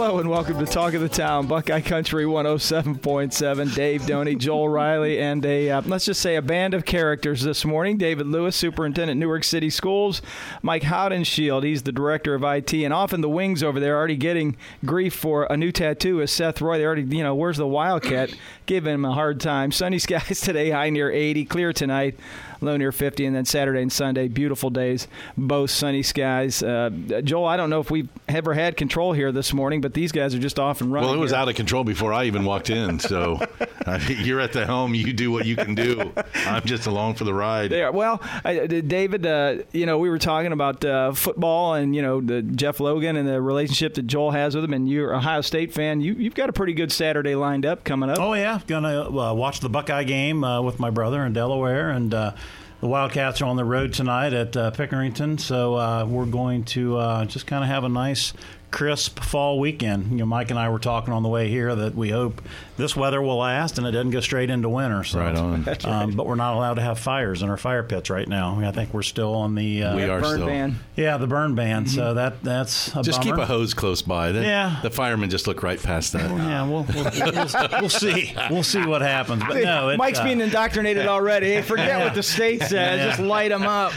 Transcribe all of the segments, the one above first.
Hello and welcome to Talk of the Town, Buckeye Country 107.7. Dave Doney, Joel Riley, and let's just say a band of characters this morning. David Lewis, Superintendent, Newark City Schools. Mike Haudenschild, he's the Director of IT. And often the wings over there are already getting grief for a new tattoo is Seth Roy. They already, where's the Wildcat? Give him a hard time. Sunny skies today, high near 80. Clear tonight, low near 50. And then Saturday and Sunday, beautiful days, both sunny skies. Joel, I don't know if we've ever had control here this morning, but these guys are just off and running. Well, it was out of control before I even walked in. So you're at the helm. You do what you can do. I'm just along for the ride. There. Well, David, we were talking about football and, the Jeff Logan and the relationship that Joel has with him. And you're an Ohio State fan. You've got a pretty good Saturday lined up coming up. Oh, yeah. Going to watch the Buckeye game with my brother in Delaware. And the Wildcats are on the road tonight at Pickerington. So we're going to just kind of have a nice crisp fall weekend. Mike and I were talking on the way here that we hope this weather will last and it doesn't go straight into winter. So, right on. But we're not allowed to have fires in our fire pits right now. I think we're still on the burn ban. Yeah, the burn ban. Mm-hmm. So that's a just bummer. Keep a hose close by. The firemen just look right past that. Yeah, we'll see. We'll see what happens. But no, Mike's being indoctrinated already. Hey, forget what the state says. Just light them up.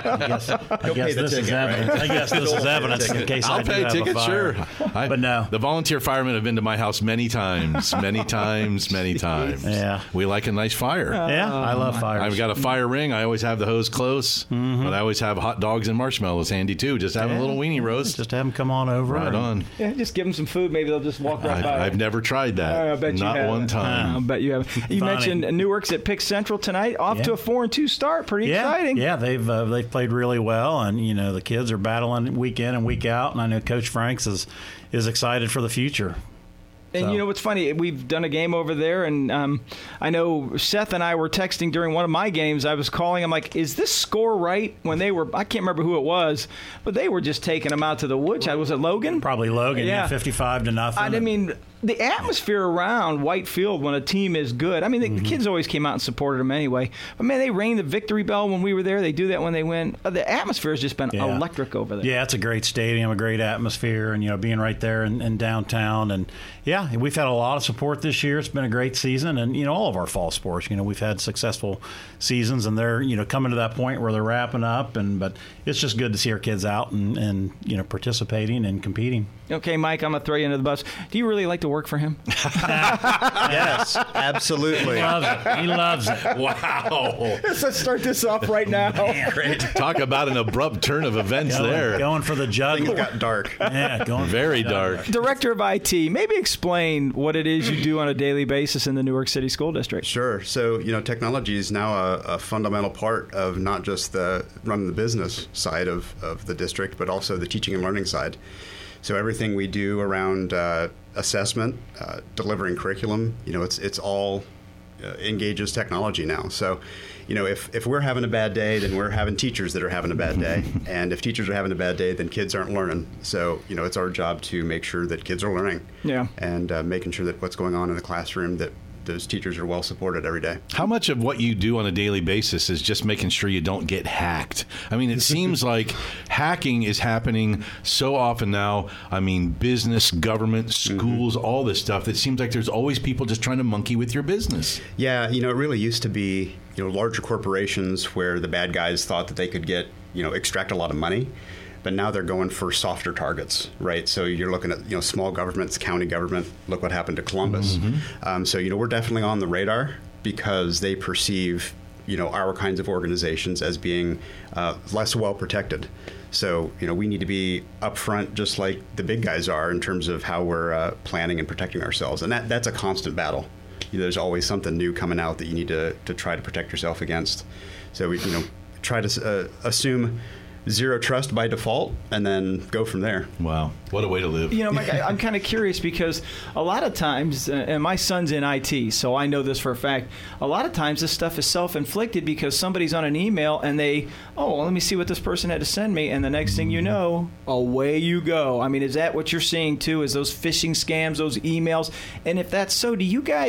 I guess this is evidence. I guess this is evidence in case I'll pay a ticket. Sure. But no. The volunteer firemen have been to my house many times. Yeah. We like a nice fire. Yeah, I love fires. I've got a fire ring. I always have the hose close. Mm-hmm. But I always have hot dogs and marshmallows handy, too. Just having a little weenie roast. Just have them come on over. Right on. Yeah, just give them some food. Maybe they'll just walk right by. I've never tried that. I bet Not you one time. I bet you have. You mentioned Newark's at Pick Central tonight. Off to a 4-2 start. Pretty exciting. Yeah, they've played really well. And, the kids are battling week in and week out. And I know Coach Franks is excited for the future. And what's funny, we've done a game over there, and I know Seth and I were texting during one of my games. I was calling him like, is this score right? When they were, I can't remember who it was, but they were just taking them out to the woods. Was it Logan? Probably Logan, 55-0. I mean, the atmosphere around White Field when a team is good, the kids always came out and supported them anyway. But, man, they rang the victory bell when we were there. They do that when they win. The atmosphere has just been electric over there. Yeah, it's a great stadium, a great atmosphere, and, being right there in downtown. And, we've had a lot of support this year. It's been a great season. And, all of our fall sports, we've had successful seasons, and they're, coming to that point where they're wrapping up. But it's just good to see our kids out and participating and competing. Okay, Mike, I'm going to throw you into the bus. Do you really like to work for him? Yes, absolutely. He loves it. Wow. Let's start this off right now. Great. Talk about an abrupt turn of events there. Going for the jug. Things got dark. Yeah, going very dark. Director of IT, maybe explain what it is you do on a daily basis in the Newark City School District. Sure. So, technology is now a fundamental part of not just the running the business side of the district, but also the teaching and learning side. So everything we do around assessment, delivering curriculum, it's all engages technology now. So, if we're having a bad day, then we're having teachers that are having a bad day. And if teachers are having a bad day, then kids aren't learning. So, it's our job to make sure that kids are learning. Yeah. And making sure that what's going on in the classroom, that those teachers are well supported every day. How much of what you do on a daily basis is just making sure you don't get hacked? It seems like hacking is happening so often now. Business, government, schools, all this stuff. It seems like there's always people just trying to monkey with your business. Yeah, it really used to be, larger corporations where the bad guys thought that they could get, extract a lot of money. But now they're going for softer targets, right? So you're looking at, small governments, county government. Look what happened to Columbus. Mm-hmm. So, we're definitely on the radar because they perceive, our kinds of organizations as being less well protected. So, we need to be upfront just like the big guys are in terms of how we're planning and protecting ourselves. And that's a constant battle. There's always something new coming out that you need to try to protect yourself against. So we, try to assume zero trust by default and then go from there. Wow. What a way to live. Mike, I'm kind of curious because a lot of times, and my son's in IT, so I know this for a fact, a lot of times this stuff is self-inflicted because somebody's on an email and let me see what this person had to send me, and the next thing you know, away you go. Is that what you're seeing too, is those phishing scams, those emails? And if that's so, do you guys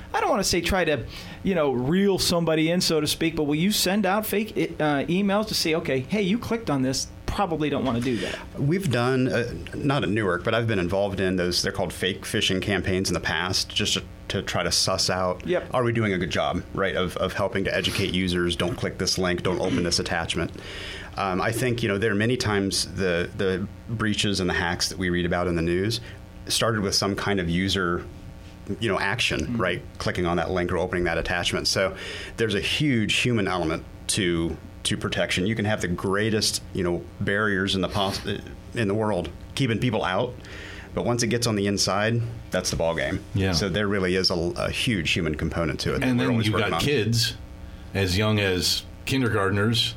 I don't want to say try to, reel somebody in, so to speak, but will you send out fake emails to say, okay, hey, you clicked on this, probably don't want to do that? We've done, not at Newark, but I've been involved in those, they're called fake phishing campaigns in the past, just to try to suss out, are we doing a good job, right, of helping to educate users, don't click this link, don't open this attachment. I think, there are many times the breaches and the hacks that we read about in the news started with some kind of user action, right? Clicking on that link or opening that attachment. So there's a huge human element to protection. You can have the greatest, barriers in the world keeping people out, but once it gets on the inside, that's the ball game. Yeah. So there really is a huge human component to it. And then you've got kids as young as kindergartners.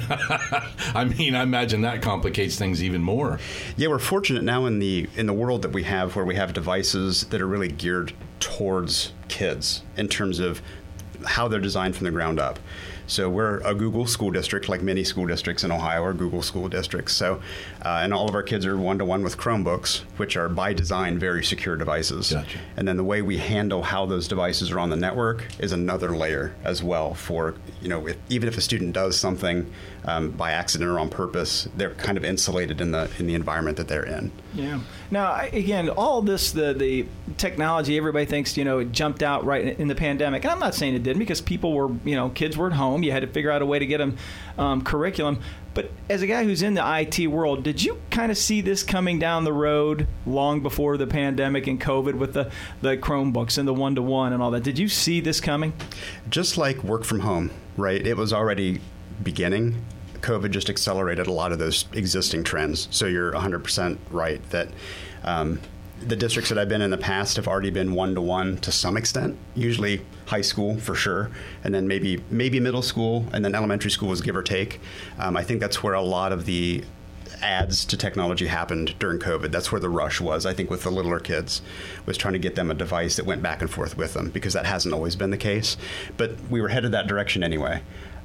I mean, I imagine that complicates things even more. Yeah, we're fortunate now in the world that we have, where we have devices that are really geared towards kids in terms of how they're designed from the ground up. So we're a Google school district, like many school districts in Ohio are Google school districts. So, and all of our kids are one-to-one with Chromebooks, which are by design very secure devices. Gotcha. And then the way we handle how those devices are on the network is another layer as well for, even if a student does something by accident or on purpose, they're kind of insulated in the environment that they're in. Yeah. Now, again, all this, the technology, everybody thinks, it jumped out right in the pandemic. And I'm not saying it didn't, because people were, kids were at home. You had to figure out a way to get them curriculum. But as a guy who's in the IT world, did you kind of see this coming down the road long before the pandemic and COVID with the Chromebooks and the one-to-one and all that? Did you see this coming? Just like work from home, right? It was already beginning. COVID just accelerated a lot of those existing trends. So you're 100% right that the districts that I've been in the past have already been one-to-one to some extent, usually high school for sure, and then maybe middle school, and then elementary school was give or take. I think that's where a lot of the ads to technology happened during COVID. That's where the rush was, I think, with the littler kids, was trying to get them a device that went back and forth with them, because that hasn't always been the case. But we were headed that direction anyway.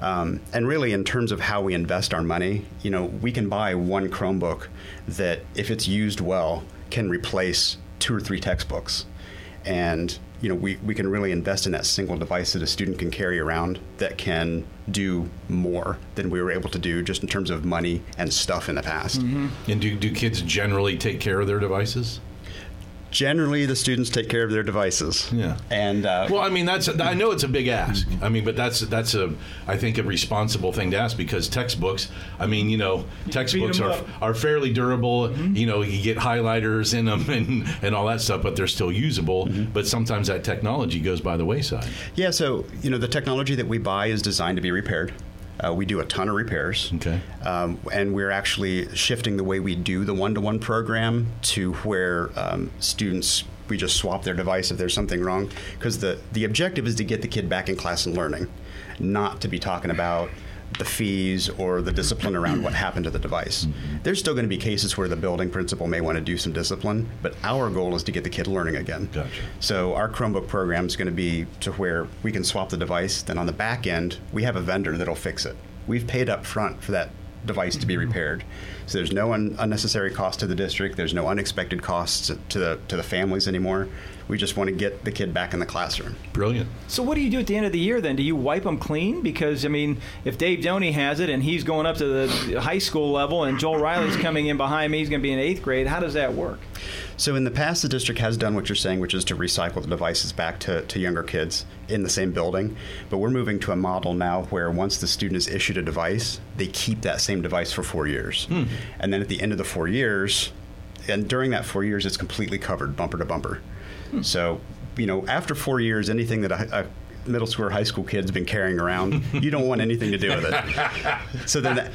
And really, in terms of how we invest our money, we can buy one Chromebook that, if it's used well, can replace 2 or 3 textbooks. And, we can really invest in that single device that a student can carry around that can do more than we were able to do just in terms of money and stuff in the past. Mm-hmm. And do kids generally take care of their devices? Generally, the students take care of their devices. Yeah. And well, I mean, I know it's a big ask. I mean, but that's I think a responsible thing to ask, because textbooks, I mean, textbooks are fairly durable. Mm-hmm. You get highlighters in them and all that stuff, but they're still usable. Mm-hmm. But sometimes that technology goes by the wayside. Yeah. So the technology that we buy is designed to be repaired. We do a ton of repairs. Okay. And we're actually shifting the way we do the one-to-one program to where students, we just swap their device if there's something wrong. Because the objective is to get the kid back in class and learning, not to be talking about the fees or the discipline around what happened to the device. Mm-hmm. There's still going to be cases where the building principal may want to do some discipline, but our goal is to get the kid learning again. Gotcha. So our Chromebook program is going to be to where we can swap the device. Then on the back end, we have a vendor that'll fix it. We've paid up front for that device to be repaired. So there's no unnecessary cost to the district. There's no unexpected costs to the families anymore. We just want to get the kid back in the classroom. Brilliant. So what do you do at the end of the year then? Do you wipe them clean? Because, I mean, if Dave Doney has it and he's going up to the high school level and Joel Riley's coming in behind me, he's going to be in 8th grade, how does that work? So in the past, the district has done what you're saying, which is to recycle the devices back to younger kids in the same building. But we're moving to a model now where once the student is issued a device, they keep that same device for 4 years. And then at the end of the 4 years, and during that 4 years, it's completely covered bumper to bumper. So, after 4 years, anything that a middle school or high school kid's been carrying around, you don't want anything to do with it. So then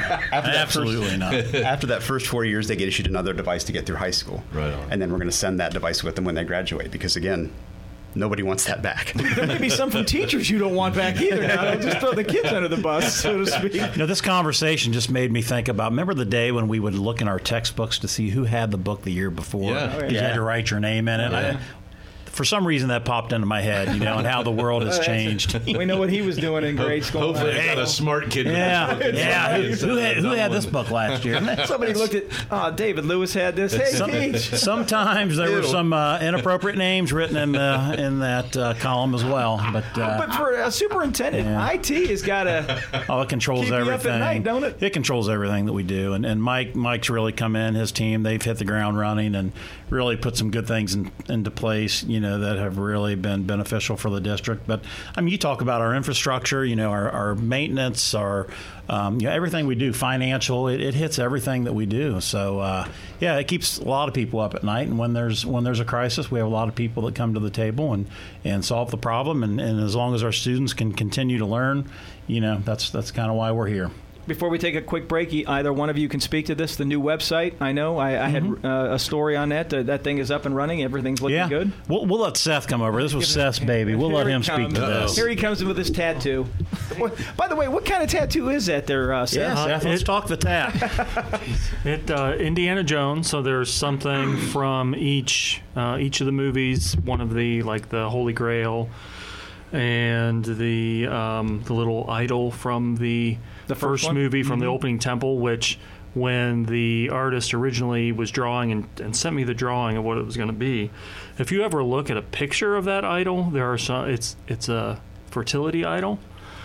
after that first 4 years, they get issued another device to get through high school. Right on. And then we're going to send that device with them when they graduate, because again, nobody wants that back. There may be some from teachers you don't want back either. Now, don't just throw the kids under the bus, so to speak. This conversation just made me think about, remember the day when we would look in our textbooks to see who had the book the year before? Yeah. You had to write your name in it. Yeah. for some reason that popped into my head, and how the world has changed. We know what he was doing in grade school. Hopefully, they got a smart kid. Yeah. Who had this book last year? Somebody looked at, David Lewis had this. Hey, Teach. Sometimes there were some inappropriate names written in that column as well. But for a superintendent, IT has got to it controls keep everything. you up at night, don't it? It controls everything that we do. And Mike's really come in, his team, they've hit the ground running and really put some good things into place, that have really been beneficial for the district. But, you talk about our infrastructure, our maintenance, our everything we do, financial, it hits everything that we do. So, it keeps a lot of people up at night. And when there's a crisis, we have a lot of people that come to the table and solve the problem. And as long as our students can continue to learn, that's kind of why we're here. Before we take a quick break, either one of you can speak to this, the new website. I know I had a story on that. That thing is up and running. Everything's looking good. We'll let Seth come over. This was Seth's baby. We'll let him speak to this. Here he comes in with his tattoo. By the way, what kind of tattoo is that there, Seth? Yeah, Seth, let's talk the tat. Indiana Jones, so there's something from each of the movies, one of the Holy Grail, and the little idol from the first movie from the opening temple, which when the artist originally was drawing and sent me the drawing of what it was going to be, if you ever look at a picture of that idol, there are some. It's a fertility idol.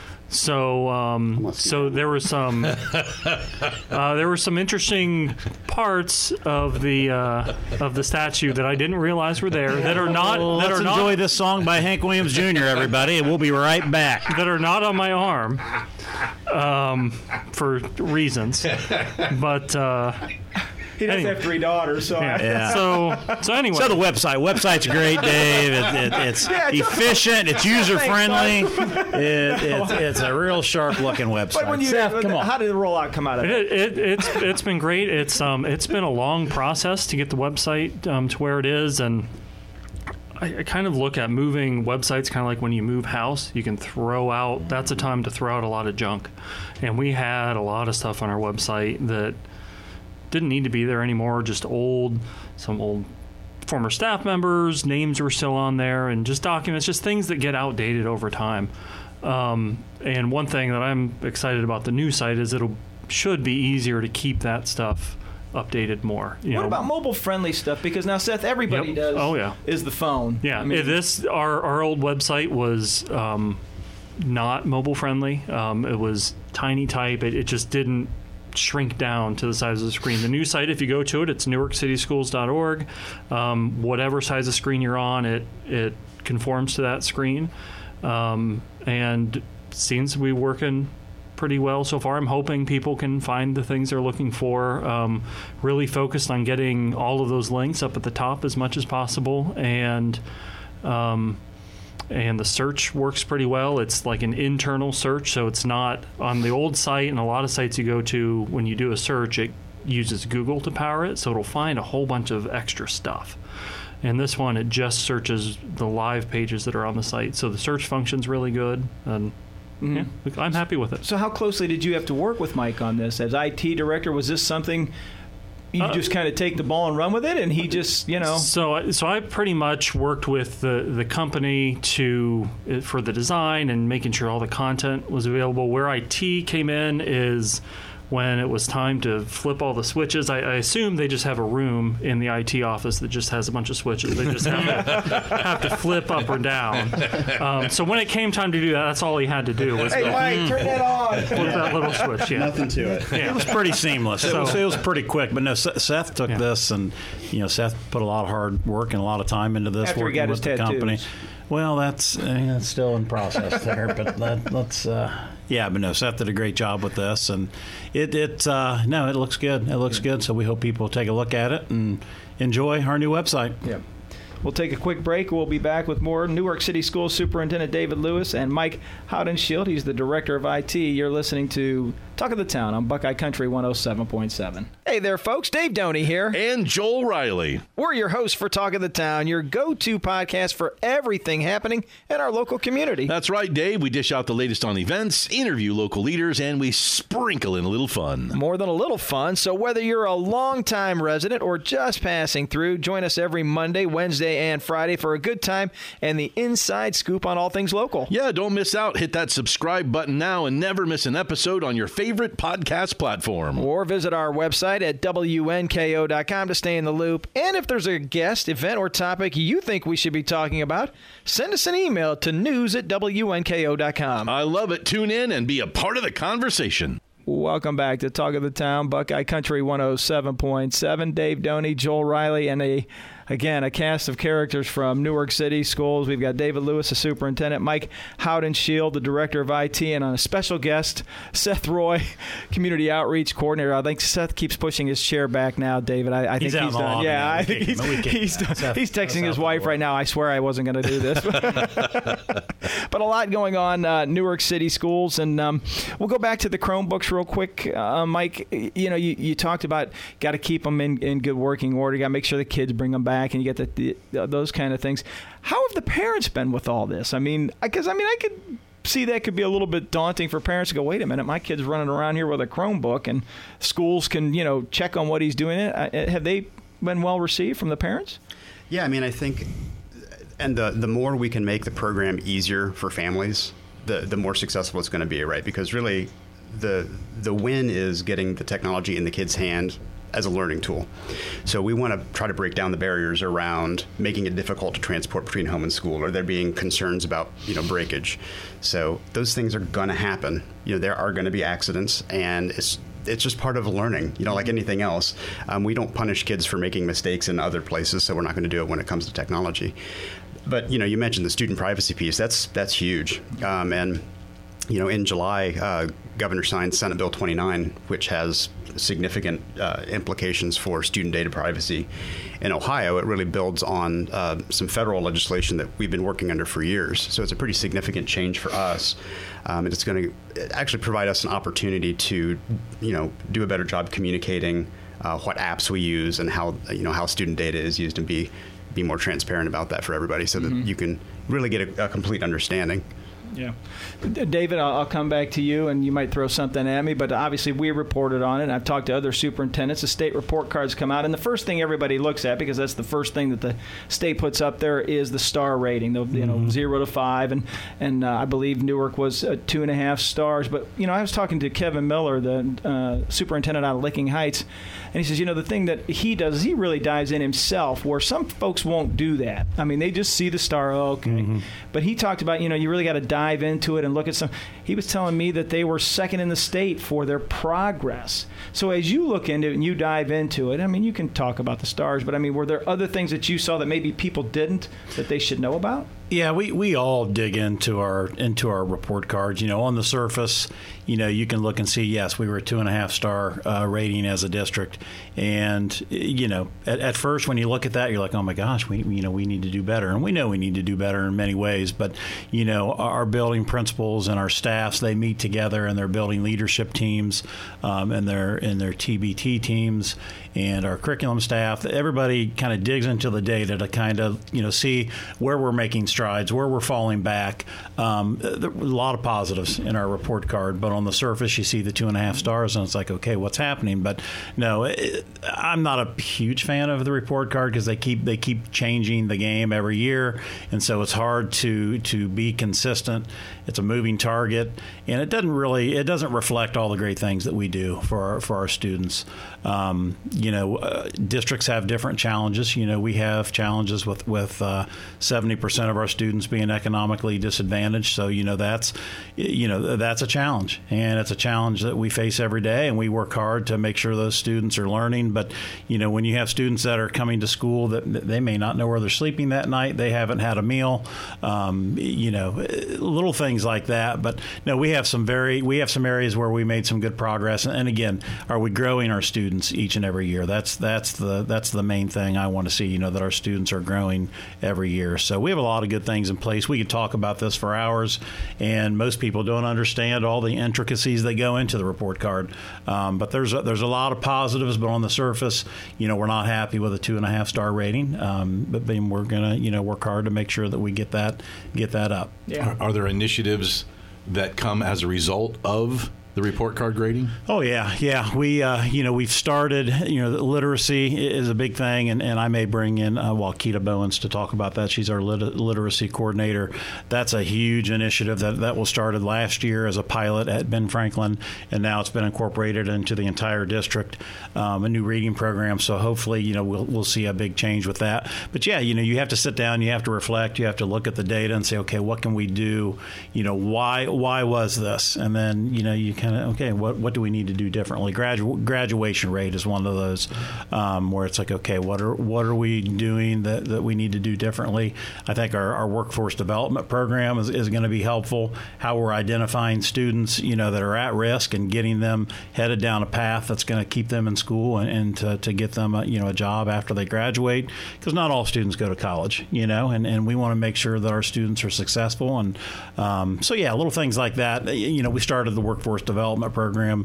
So there were some interesting parts of the statue that I didn't realize were there that are not. Let's enjoy this song by Hank Williams Jr. Everybody, and we'll be right back. That are not on my arm, for reasons, but. He does have 3 daughters, so So anyway, so the website's great, Dave. It's efficient. It's user friendly. It's a real sharp looking website. But when Seth, come on. How did the rollout come out of it? It's been great. It's been a long process to get the website to where it is, and I kind of look at moving websites kind of like when you move house. You can that's a time to throw out a lot of junk, and we had a lot of stuff on our website that didn't need to be there anymore, just some old former staff members, names were still on there, and just documents, just things that get outdated over time. And one thing that I'm excited about the new site is should be easier to keep that stuff updated more. What about mobile-friendly stuff? Because now, Seth, everybody does. Oh, yeah. Is the phone. Yeah, our old website was not mobile-friendly. It was tiny type. It just didn't shrink down to the size of the screen. The new site, if you go to it, it's newarkcityschools.org. Whatever size of screen you're on, it conforms to that screen. And seems to be working pretty well so far. I'm hoping people can find the things they're looking for. Really focused on getting all of those links up at the top as much as possible. And the search works pretty well. It's like an internal search, so it's not on the old site, and a lot of sites you go to, when you do a search, it uses Google to power it, so it'll find a whole bunch of extra stuff. And this one, it just searches the live pages that are on the site, so the search function's really good, and I'm happy with it. So how closely did you have to work with Mike on this? As IT director, was this something you just kind of take the ball and run with it, and he just, So I pretty much worked with the company for the design and making sure all the content was available. Where IT came in is when it was time to flip all the switches. I assume they just have a room in the IT office that just has a bunch of switches. They just have to flip up or down. So when it came time to do that, that's all he had to do was hey, Mike, turn that on. Flip that little switch. Yeah. Nothing to it. It was pretty seamless. It was pretty quick. But no, Seth took this, and Seth put a lot of hard work and a lot of time into this, after working with the company. Well, that's still in process there, but let's. But no, Seth did a great job with this, and it looks good. It looks good, so we hope people take a look at it and enjoy our new website. Yeah. We'll take a quick break. We'll be back with more. Newark City Schools Superintendent David Lewis and Mike Haudenschild. He's the Director of IT. You're listening to Talk of the Town on Buckeye Country 107.7. Hey there, folks. Dave Doney here. And Joel Riley. We're your hosts for Talk of the Town, your go-to podcast for everything happening in our local community. That's right, Dave. We dish out the latest on events, interview local leaders, and we sprinkle in a little fun. More than a little fun. So whether you're a longtime resident or just passing through, join us every Monday, Wednesday, and Friday for a good time and the inside scoop on all things local. Yeah, don't miss out. Hit that subscribe button now and never miss an episode on your favorite podcast platform. Or visit our website at WNKO.com to stay in the loop. And if there's a guest, event, or topic you think we should be talking about, send us an email to news@WNKO.com. I love it. Tune in and be a part of the conversation. Welcome back to Talk of the Town, Buckeye Country 107.7. Dave Doney, Joel Riley, and a cast of characters from Newark City Schools. We've got David Lewis, the superintendent, Mike Howden-Shield, the director of IT, and on a special guest, Seth Roy, community outreach coordinator. I think Seth keeps pushing his chair back now, David. I think he's done. Yeah, I think he's texting his wife right now. I swear I wasn't going to do this. But a lot going on, Newark City Schools. And we'll go back to the Chromebooks real quick. Mike, you talked about got to keep them in good working order. Got to make sure the kids bring them back. And you get those kind of things. How have the parents been with all this? I could see that could be a little bit daunting for parents to go, wait a minute, my kid's running around here with a Chromebook, and schools can, check on what he's doing. Have they been well received from the parents? Yeah, I think, and the more we can make the program easier for families, the more successful it's going to be, right? Because really, the win is getting the technology in the kid's hand as a learning tool. So we want to try to break down the barriers around making it difficult to transport between home and school, or there being concerns about, breakage. So those things are going to happen. There are going to be accidents, and it's just part of learning, like anything else. We don't punish kids for making mistakes in other places, so we're not going to do it when it comes to technology. But, you mentioned the student privacy piece. That's huge. And in July, Governor signed Senate Bill 29, which has significant implications for student data privacy. In Ohio, it really builds on some federal legislation that we've been working under for years. So it's a pretty significant change for us. And it's going to actually provide us an opportunity to, do a better job communicating what apps we use and how student data is used, and be more transparent about that for everybody, so that you can really get a complete understanding. Yeah. David, I'll come back to you, and you might throw something at me, but obviously we reported on it, and I've talked to other superintendents. The state report cards come out, and the first thing everybody looks at, because that's the first thing that the state puts up there, is the star rating, 0 to 5, and I believe Newark was 2.5 stars. But, I was talking to Kevin Miller, the superintendent out of Licking Heights, and he says, the thing that he does is he really dives in himself, where some folks won't do that. They just see the star, okay. But he talked about, you really got to dive into it and look at some. He was telling me that they were second in the state for their progress. So as you look into it and you dive into it, you can talk about the stars, but were there other things that you saw that maybe people didn't, that they should know about? Yeah, we all dig into our report cards. On the surface, you can look and see, yes, we were a 2.5 star rating as a district, and at first when you look at that, you're like, oh my gosh, we need to do better, and we know we need to do better in many ways. But our building principals and our staffs, they meet together, and they're building leadership teams, and their TBT teams, and our curriculum staff. Everybody kind of digs into the data to kind of see where we're making strides, where we're falling back. There are a lot of positives in our report card, but on the surface, you see the 2.5 stars, and it's like, okay, what's happening? But no, I'm not a huge fan of the report card, because they keep changing the game every year, and so it's hard to be consistent. It's a moving target, and it doesn't reflect all the great things that we do for our students. Districts have different challenges. We have challenges with 70% of our students being economically disadvantaged. So that's a challenge, and it's a challenge that we face every day, and we work hard to make sure those students are learning. But when you have students that are coming to school that they may not know where they're sleeping that night, they haven't had a meal, little things like that. But no, we have some areas where we made some good progress. And again, are we growing our students each and every year? That's the main thing I want to see. That our students are growing every year. So we have a lot of good good things in place. We could talk about this for hours, and most people don't understand all the intricacies that go into the report card. But there's a lot of positives, but on the surface, we're not happy with a 2.5-star rating. But then we're going to, work hard to make sure that we get that up. Yeah. Are there initiatives that come as a result of the report card grading? Oh yeah. We've started. Literacy is a big thing, and I may bring in Walkita Bowens to talk about that. She's our literacy coordinator. That's a huge initiative that was started last year as a pilot at Ben Franklin, and now it's been incorporated into the entire district. A new reading program. So hopefully, we'll see a big change with that. But yeah, you have to sit down, you have to reflect, you have to look at the data and say, okay, what can we do? Why was this? And then you kind of, okay, what do we need to do differently? Graduation rate is one of those where it's like, okay, what are we doing that we need to do differently? I think our workforce development program is going to be helpful. How we're identifying students, that are at risk and getting them headed down a path that's going to keep them in school and to get them a job after they graduate, because not all students go to college, and we want to make sure that our students are successful. And so yeah, little things like that. We started the workforce development program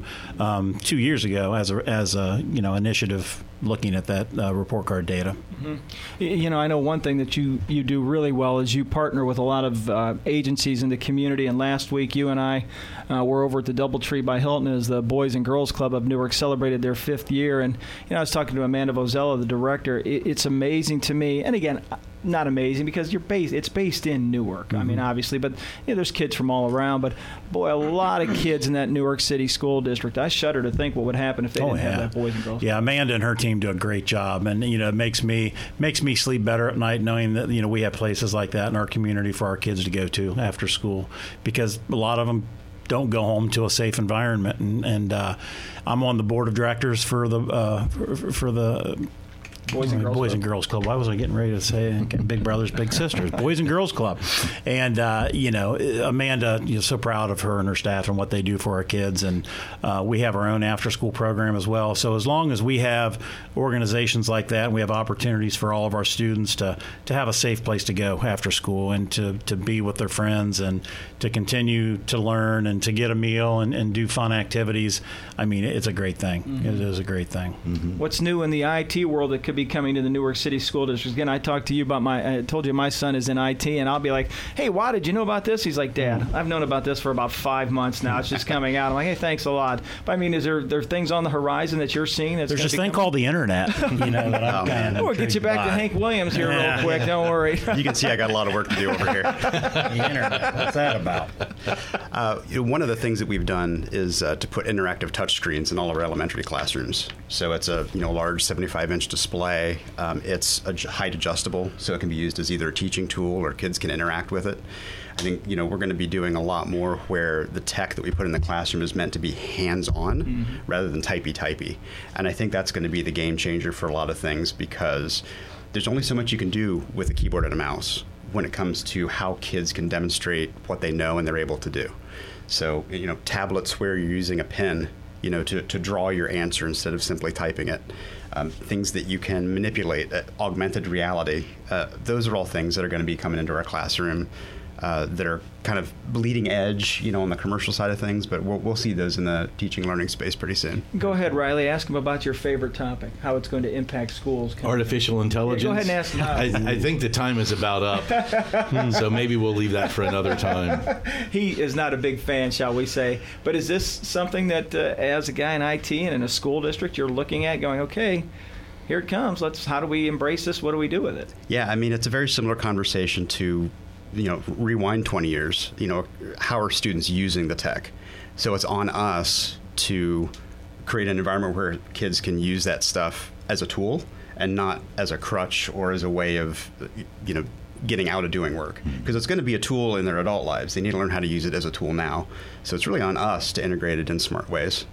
2 years ago as a initiative looking at that report card data. Mm-hmm. I know one thing that you do really well is you partner with a lot of agencies in the community. And last week, you and I were over at the Doubletree by Hilton as the Boys and Girls Club of Newark celebrated their 5th year. And I was talking to Amanda Vozella, the director. It's amazing to me. And again, not amazing because it's based in Newark. Mm-hmm. I mean, obviously, but there's kids from all around. But boy, a lot of kids in that Newark City school district. I shudder to think what would happen if they didn't have that Boys and Girls Club. Yeah, Amanda and her team do a great job, and it makes me sleep better at night knowing that we have places like that in our community for our kids to go to after school, because a lot of them don't go home to a safe environment. And I'm on the board of directors for the Boys and Girls Club. Why was I getting ready to say Big Brothers, Big Sisters? Boys and Girls Club. And, Amanda, so proud of her and her staff and what they do for our kids. And we have our own after-school program as well. So as long as we have organizations like that, and we have opportunities for all of our students to have a safe place to go after school and to be with their friends and to continue to learn and to get a meal and do fun activities, I mean, it's a great thing. Mm-hmm. It is a great thing. Mm-hmm. What's new in the IT world that could be coming to the Newark City School District? Again, I talked to you about I told you my son is in IT, and I'll be like, hey, why did you know about this? He's like, Dad, I've known about this for about 5 months now. It's just coming out. I'm like, hey, thanks a lot. But I mean, is there things on the horizon that you're seeing? There's this thing called the internet. That I'm kind of we'll get you back to Hank Williams here real quick. Don't worry. You can see I got a lot of work to do over here. The internet. What's that about? One of the things that we've done is to put interactive touchscreens in all of our elementary classrooms. So it's a large 75-inch display. It's height adjustable, so it can be used as either a teaching tool or kids can interact with it. I think we're going to be doing a lot more where the tech that we put in the classroom is meant to be hands-on rather than typey. And I think that's going to be the game changer for a lot of things, because there's only so much you can do with a keyboard and a mouse when it comes to how kids can demonstrate what they know and they're able to do. So, tablets where you're using a pen, to draw your answer instead of simply typing it. Things that you can manipulate, augmented reality. Those are all things that are going to be coming into our classroom that are kind of bleeding edge, on the commercial side of things, but we'll see those in the teaching learning space pretty soon. Go ahead, Riley. Ask him about your favorite topic, how it's going to impact schools. Artificial intelligence. Yeah, go ahead and ask him. I think the time is about up, so maybe we'll leave that for another time. He is not a big fan, shall we say. But is this something that, as a guy in IT and in a school district, you're looking at going, okay, here it comes. How do we embrace this? What do we do with it? Yeah, I mean, it's a very similar conversation to rewind 20 years, how are students using the tech? So it's on us to create an environment where kids can use that stuff as a tool and not as a crutch or as a way of, getting out of doing work. Because it's going to be a tool in their adult lives. They need to learn how to use it as a tool now. So it's really on us to integrate it in smart ways.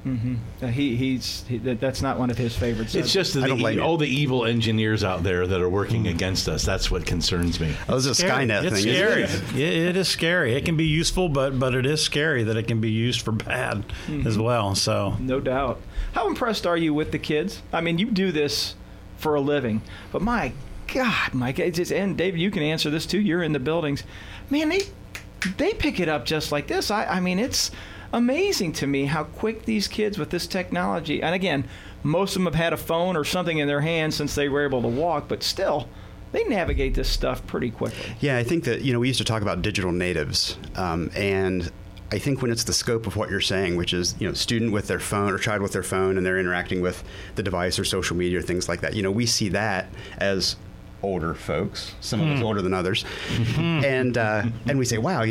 Mm-hmm. That's not one of his favorites. It's just all the evil engineers out there that are working against us. That's what concerns me. Oh, this is a Skynet thing. It's scary. It is scary. It can be useful, but it is scary that it can be used for bad as well. So no doubt. How impressed are you with the kids? I mean, you do this for a living, but my God, Mike, and Dave, you can answer this too. You're in the buildings. Man, they pick it up just like this. I mean, it's amazing to me how quick these kids with this technology, and again, most of them have had a phone or something in their hands since they were able to walk, but still, they navigate this stuff pretty quickly. Yeah, I think that, we used to talk about digital natives, and I think when it's the scope of what you're saying, which is, student with their phone or child with their phone and they're interacting with the device or social media or things like that, we see that as older folks, some of us older than others, and we say, wow,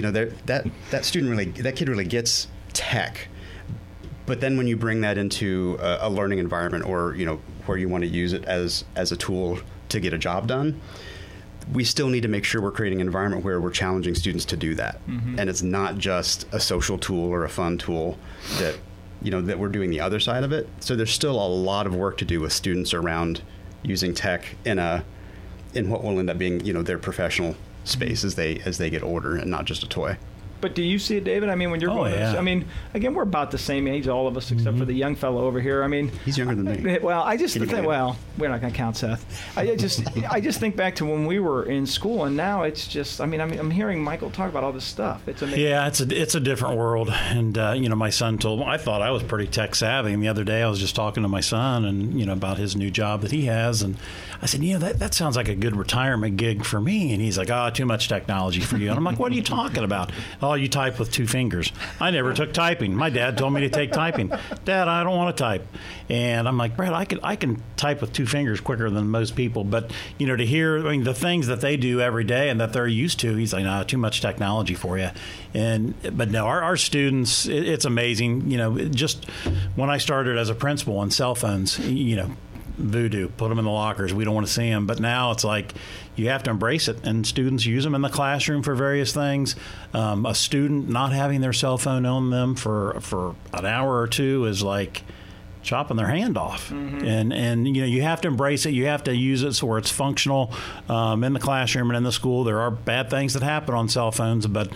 that kid really gets tech. But then when you bring that into a learning environment or, where you want to use it as a tool to get a job done, we still need to make sure we're creating an environment where we're challenging students to do that. And it's not just a social tool or a fun tool that, that we're doing the other side of it. So there's still a lot of work to do with students around using tech in what will end up being, their professional space as they get older and not just a toy. But do you see it, David? I mean, when you're going, I mean, again, we're about the same age, all of us, except for the young fellow over here. I mean, he's younger than me. Well, I just think, we're not going to count Seth. I just think back to when we were in school, and now it's just, I mean, I'm hearing Michael talk about all this stuff. It's amazing. Yeah, it's a different world. And, my son told me, I thought I was pretty tech savvy. And the other day I was just talking to my son and, about his new job that he has. And I said, that sounds like a good retirement gig for me. And he's like, too much technology for you. And I'm like, what are you talking about? Oh, you type with 2 fingers. I never took typing. My dad told me to take typing. Dad, I don't want to type. And I'm like, Brad, I can type with 2 fingers quicker than most people. But, to hear, the things that they do every day and that they're used to, he's like, no, too much technology for you. But no, our students, it's amazing. Just when I started as a principal on cell phones, voodoo, put them in the lockers. We don't want to see them. But now it's like you have to embrace it, and students use them in the classroom for various things. A student not having their cell phone on them for an hour or two is like chopping their hand off. And you have to embrace it. You have to use it so where it's functional in the classroom and in the school. There are bad things that happen on cell phones, but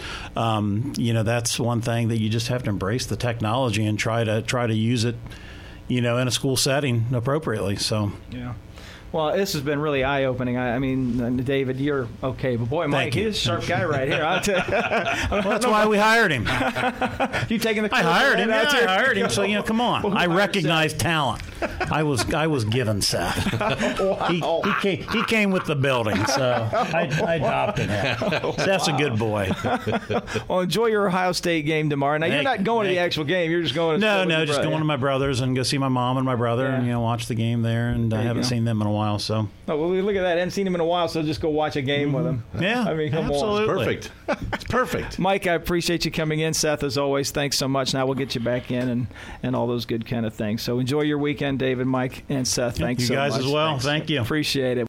that's one thing that you just have to embrace the technology and try to use it in a school setting appropriatly. So yeah. Well, this has been really eye-opening. I mean, David, you're okay, but boy, Mike, he's a sharp guy right here. I'll tell you. Well, that's why we hired him. You taking the? I hired him. Yeah, I hired him. So come on. Well, I recognize talent. I was given Seth. Wow. He came with the building, so I adopted him. Seth's a good boy. Well, enjoy your Ohio State game tomorrow. Now you're not going to the actual game. You're just going. Just going to my brother's and go see my mom and my brother and watch the game there. And I haven't seen them in a while. So. Oh, well, look at that. I hadn't seen him in a while, so just go watch a game with him. Yeah. I mean, come absolutely. on. Perfect. It's perfect. Mike, I appreciate you coming in. Seth, as always, thanks so much. Now we'll get you back in and all those good kind of things. So enjoy your weekend, David, Mike, and Seth. Thanks so much. You guys as well. Thanks. Thank you. Appreciate it.